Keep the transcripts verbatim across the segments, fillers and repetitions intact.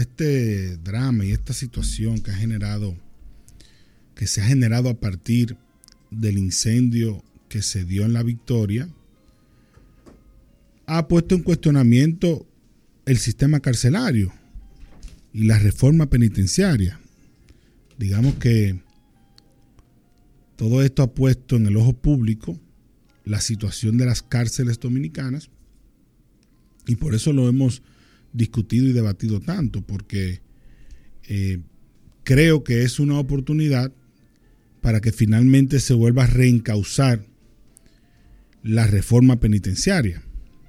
este drama y esta situación que ha generado, que se ha generado a partir del incendio que se dio en La Victoria, ha puesto en cuestionamiento el sistema carcelario y la reforma penitenciaria. Digamos que todo esto ha puesto en el ojo público la situación de las cárceles dominicanas, y por eso lo hemos discutido y debatido tanto, porque eh, creo que es una oportunidad para que finalmente se vuelva a reencauzar la reforma penitenciaria,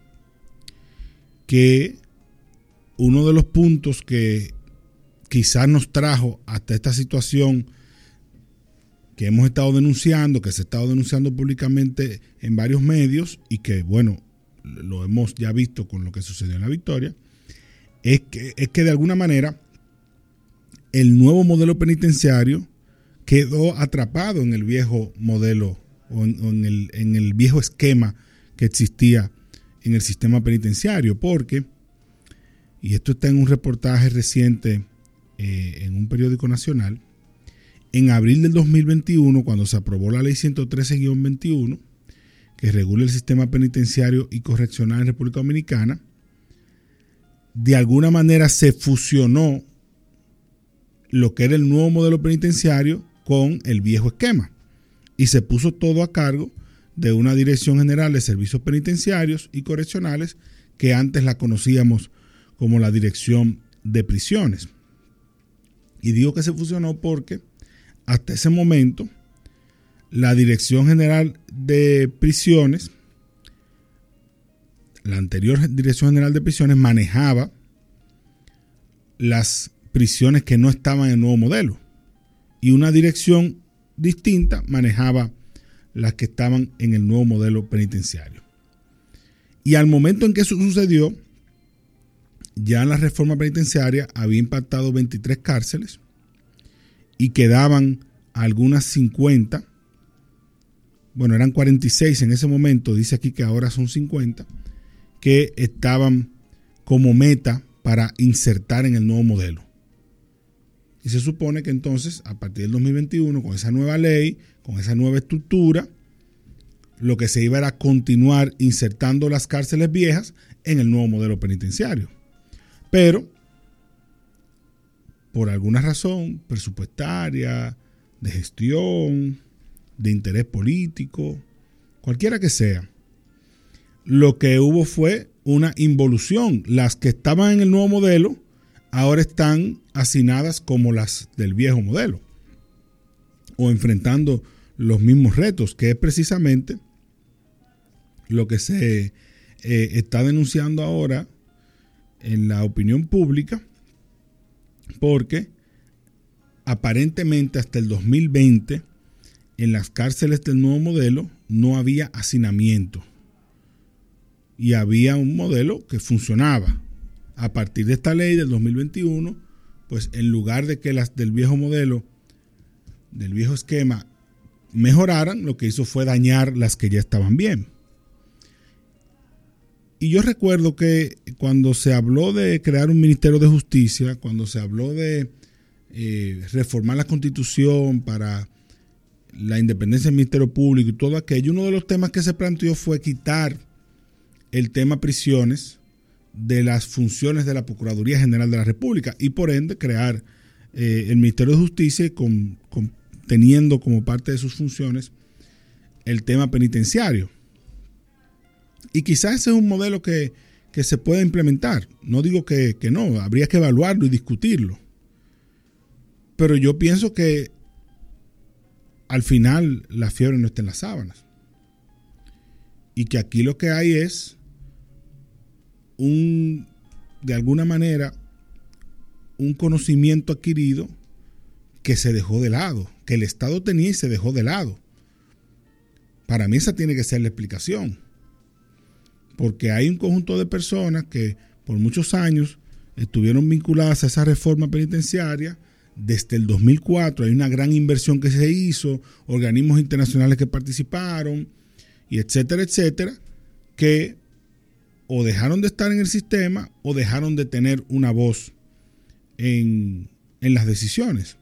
que uno de los puntos que quizás nos trajo hasta esta situación que hemos estado denunciando, que se ha estado denunciando públicamente en varios medios y que, bueno, lo hemos ya visto con lo que sucedió en La Victoria, es que, es que de alguna manera el nuevo modelo penitenciario quedó atrapado en el viejo modelo o en, o en, el, en el viejo esquema que existía en el sistema penitenciario, porque, y esto está en un reportaje reciente eh, en un periódico nacional, en abril del dos mil veintiuno, cuando se aprobó la ley ciento trece guión veintiuno, que regula el sistema penitenciario y correccional en República Dominicana, de alguna manera se fusionó lo que era el nuevo modelo penitenciario con el viejo esquema y se puso todo a cargo de una Dirección General de Servicios Penitenciarios y Correccionales que antes la conocíamos como la Dirección de Prisiones. Y digo que se fusionó porque hasta ese momento la Dirección General de Prisiones, la anterior Dirección General de Prisiones, manejaba las prisiones que no estaban en el nuevo modelo y una dirección distinta manejaba las que estaban en el nuevo modelo penitenciario. Y al momento en que eso sucedió, ya la reforma penitenciaria había impactado veintitrés cárceles y quedaban algunas cincuenta, bueno, eran cuarenta y seis en ese momento, dice aquí que ahora son cincuenta, que estaban como meta para insertar en el nuevo modelo. Y se supone que entonces, a partir del dos mil veintiuno, con esa nueva ley, con esa nueva estructura, lo que se iba era continuar insertando las cárceles viejas en el nuevo modelo penitenciario. Pero, por alguna razón presupuestaria, de gestión, de interés político, cualquiera que sea, lo que hubo fue una involución. Las que estaban en el nuevo modelo ahora están hacinadas como las del viejo modelo o enfrentando los mismos retos, que es precisamente lo que se eh, está denunciando ahora en la opinión pública, porque aparentemente hasta el dos mil veinte en las cárceles del nuevo modelo no había hacinamiento y había un modelo que funcionaba. A partir de esta ley del dos mil veintiuno, pues en lugar de que las del viejo modelo, del viejo esquema, mejoraran, lo que hizo fue dañar las que ya estaban bien. Y yo recuerdo que cuando se habló de crear un Ministerio de Justicia, cuando se habló de eh, reformar la Constitución para la independencia del Ministerio Público y todo aquello, uno de los temas que se planteó fue quitar el tema prisiones de las funciones de la Procuraduría General de la República y por ende crear eh, el Ministerio de Justicia con, con, teniendo como parte de sus funciones el tema penitenciario. Y quizás ese es un modelo que, que se puede implementar. No digo que, que no, habría que evaluarlo y discutirlo. Pero yo pienso que al final la fiebre no está en las sábanas. Y que aquí lo que hay es un, de alguna manera, un conocimiento adquirido que se dejó de lado, que el Estado tenía y se dejó de lado. Para mí esa tiene que ser la explicación. Porque hay un conjunto de personas que por muchos años estuvieron vinculadas a esa reforma penitenciaria. Desde el dos mil cuatro hay una gran inversión que se hizo, organismos internacionales que participaron, y etcétera, etcétera, que o dejaron de estar en el sistema o dejaron de tener una voz en, en las decisiones.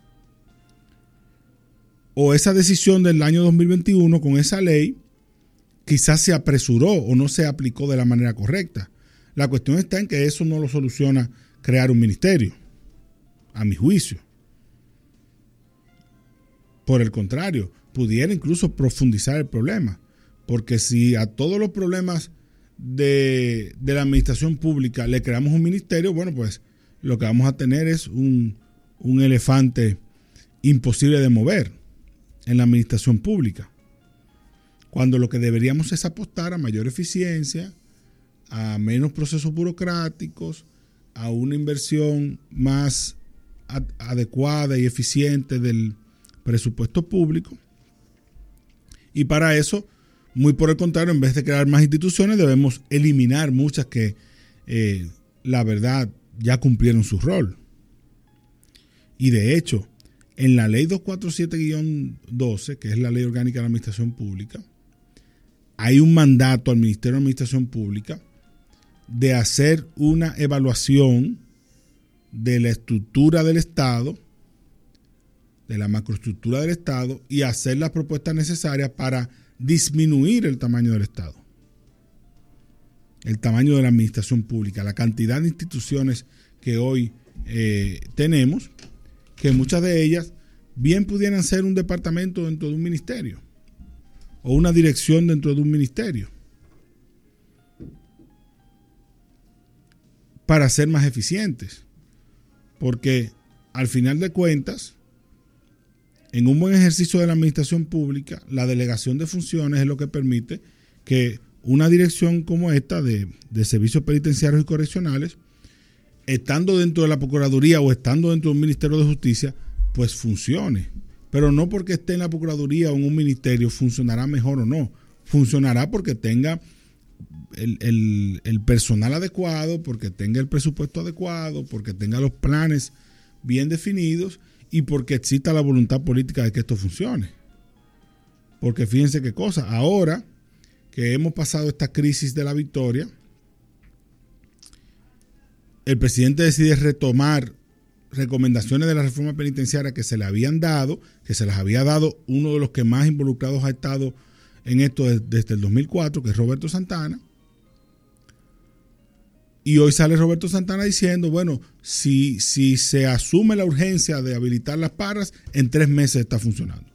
O esa decisión del año dos mil veintiuno con esa ley quizás se apresuró o no se aplicó de la manera correcta. La cuestión está en que eso no lo soluciona crear un ministerio, a mi juicio. Por el contrario, pudiera incluso profundizar el problema, porque si a todos los problemas de, de la administración pública le creamos un ministerio, bueno, pues lo que vamos a tener es un, un elefante imposible de mover en la administración pública, cuando lo que deberíamos es apostar a mayor eficiencia, a menos procesos burocráticos, a una inversión más ad- adecuada y eficiente del presupuesto público. Y para eso, muy por el contrario, en vez de crear más instituciones, debemos eliminar muchas que, eh, la verdad, ya cumplieron su rol. Y de hecho, en la ley doscientos cuarenta y siete guión doce, que es la ley orgánica de la administración pública, hay un mandato al Ministerio de Administración Pública de hacer una evaluación de la estructura del Estado, de la macroestructura del Estado, y hacer las propuestas necesarias para disminuir el tamaño del Estado, el tamaño de la administración pública, la cantidad de instituciones que hoy eh, tenemos, que muchas de ellas bien pudieran ser un departamento dentro de un ministerio o una dirección dentro de un ministerio, para ser más eficientes. Porque al final de cuentas, en un buen ejercicio de la administración pública, la delegación de funciones es lo que permite que una dirección como esta de, de servicios penitenciarios y correccionales, estando dentro de la Procuraduría o estando dentro de un Ministerio de Justicia, pues funcione. Pero no porque esté en la Procuraduría o en un ministerio funcionará mejor o no. Funcionará porque tenga el, el, el personal adecuado, porque tenga el presupuesto adecuado, porque tenga los planes bien definidos y porque exista la voluntad política de que esto funcione. Porque fíjense qué cosa, ahora que hemos pasado esta crisis de la victoria, el presidente decide retomar recomendaciones de la reforma penitenciaria que se le habían dado, que se las había dado uno de los que más involucrados ha estado en esto desde el dos mil cuatro, que es Roberto Santana. Y hoy sale Roberto Santana diciendo, bueno, si, si se asume la urgencia de habilitar las Parras, en tres meses está funcionando.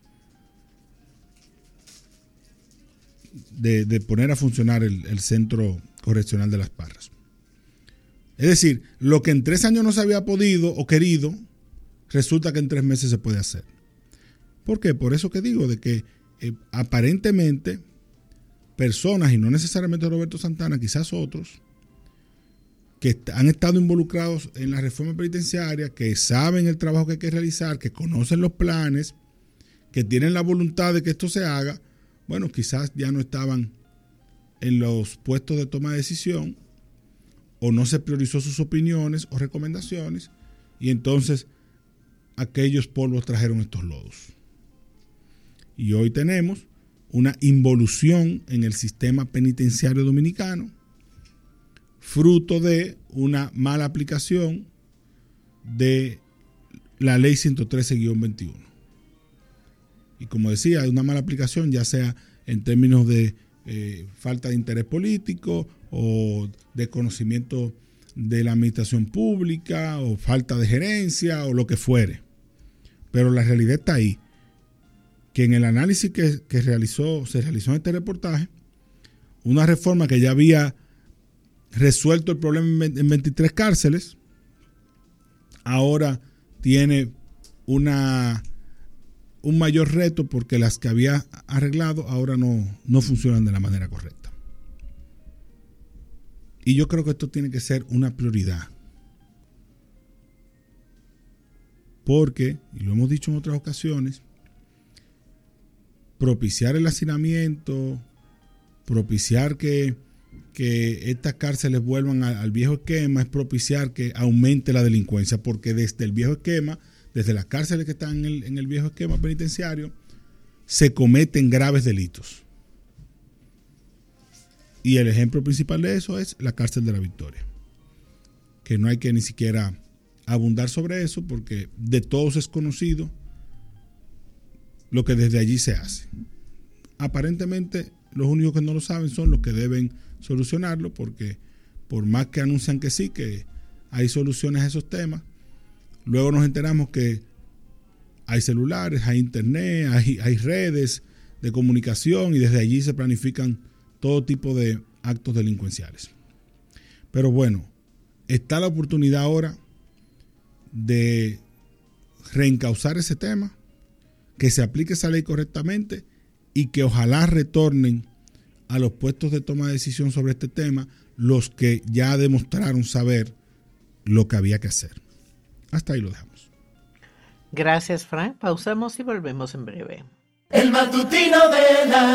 De, de poner a funcionar el, el centro correccional de las Parras. Es decir, lo que en tres años no se había podido o querido, resulta que en tres meses se puede hacer. ¿Por qué? Por eso que digo, de que eh, aparentemente personas, y no necesariamente Roberto Santana, quizás otros, que han estado involucrados en la reforma penitenciaria, que saben el trabajo que hay que realizar, que conocen los planes, que tienen la voluntad de que esto se haga, bueno, quizás ya no estaban en los puestos de toma de decisión, o no se priorizó sus opiniones o recomendaciones, y entonces aquellos polvos trajeron estos lodos. Y hoy tenemos una involución en el sistema penitenciario dominicano, fruto de una mala aplicación de la ley ciento trece guión veintiuno. Y como decía, una mala aplicación ya sea en términos de eh, falta de interés político o de conocimiento de la administración pública o falta de gerencia o lo que fuere. Pero la realidad está ahí, que en el análisis que, que realizó, se realizó en este reportaje, una reforma que ya había resuelto el problema en veintitrés cárceles, ahora tiene una, un mayor reto porque las que había arreglado ahora no, no funcionan de la manera correcta. Y yo creo que esto tiene que ser una prioridad. Porque, y lo hemos dicho en otras ocasiones, propiciar el hacinamiento, propiciar que, que estas cárceles vuelvan al, al viejo esquema, es propiciar que aumente la delincuencia, porque desde el viejo esquema, desde las cárceles que están en el, en el viejo esquema penitenciario, se cometen graves delitos. Y el ejemplo principal de eso es la cárcel de la Victoria, que no hay que ni siquiera abundar sobre eso porque de todos es conocido lo que desde allí se hace. Aparentemente los únicos que no lo saben son los que deben solucionarlo, porque por más que anuncian que sí, que hay soluciones a esos temas, luego nos enteramos que hay celulares, hay internet, hay, hay redes de comunicación y desde allí se planifican todo tipo de actos delincuenciales. Pero bueno, está la oportunidad ahora de reencauzar ese tema, que se aplique esa ley correctamente y que ojalá retornen a los puestos de toma de decisión sobre este tema los que ya demostraron saber lo que había que hacer. Hasta ahí lo dejamos. Gracias, Frank. Pausamos y volvemos en breve. El matutino de la